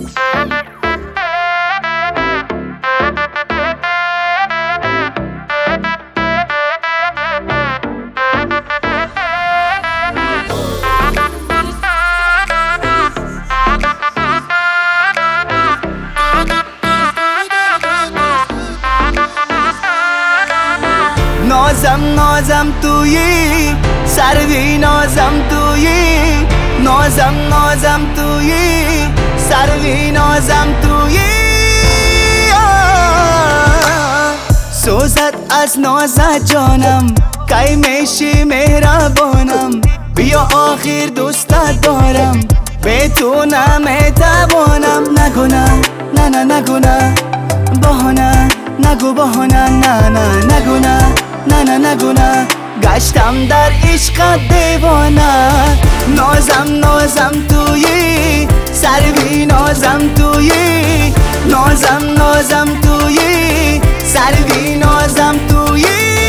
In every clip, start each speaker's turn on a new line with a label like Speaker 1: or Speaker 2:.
Speaker 1: نازم تویی، سروی نازم تویی، نازم تویی، سروی نازم تویی. سوزد از نازت جانم، کی میشی مهربانم. بیا آخر دوستت دارم، به تو نمیتوانم. نگو نه نگو نه، بهانه نگو بهانه، نگو نه نگو نه. گشتم در عشق دیوانه. نازم تویی، سروی نازم تویی، نازم تویی، سروی نازم تویی.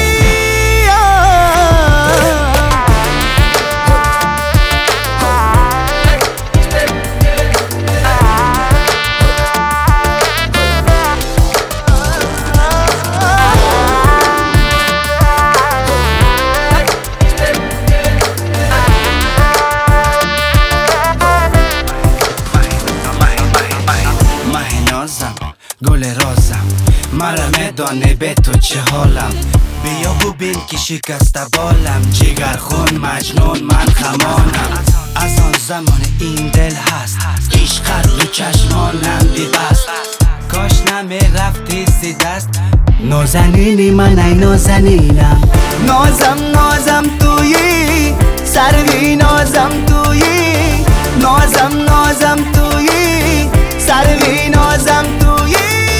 Speaker 1: گل رازم، مرا میدانه به تو چه حالم. بیا ببین که شکسته بالم، جگر خون مجنون من خمانم. از آن زمان این دل هست، عشق رو چشمانم ببست. کاش نمی رفتی سی دست، نازنینی من ای نازنینم. نازم تویی، سروی نازم تویی، نازم تویی، سروی نازم تویی.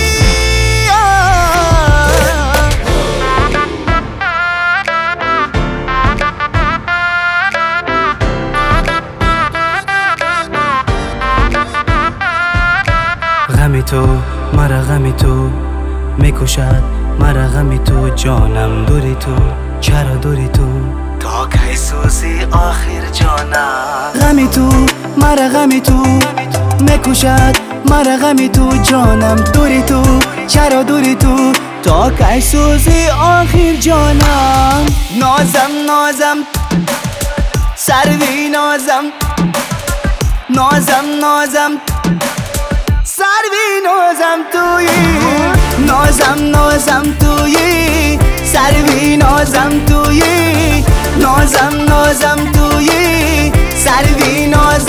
Speaker 1: غمی تو مرا غمی تو میکشد، مرا غمی تو جانم. دوری تو چرا دوری تو، تا کی سوزی آخر جانم. غمی تو مرا غمی تو میکشد، مرا غمی تو جانم. دوری تو چرا دوری تو، تا کی سوزی آخر جانم. نازم سروی نازم، نازم سروی نازم تویی، نازم تویی، سروی نازم تویی، نازم تویی، سروی نازم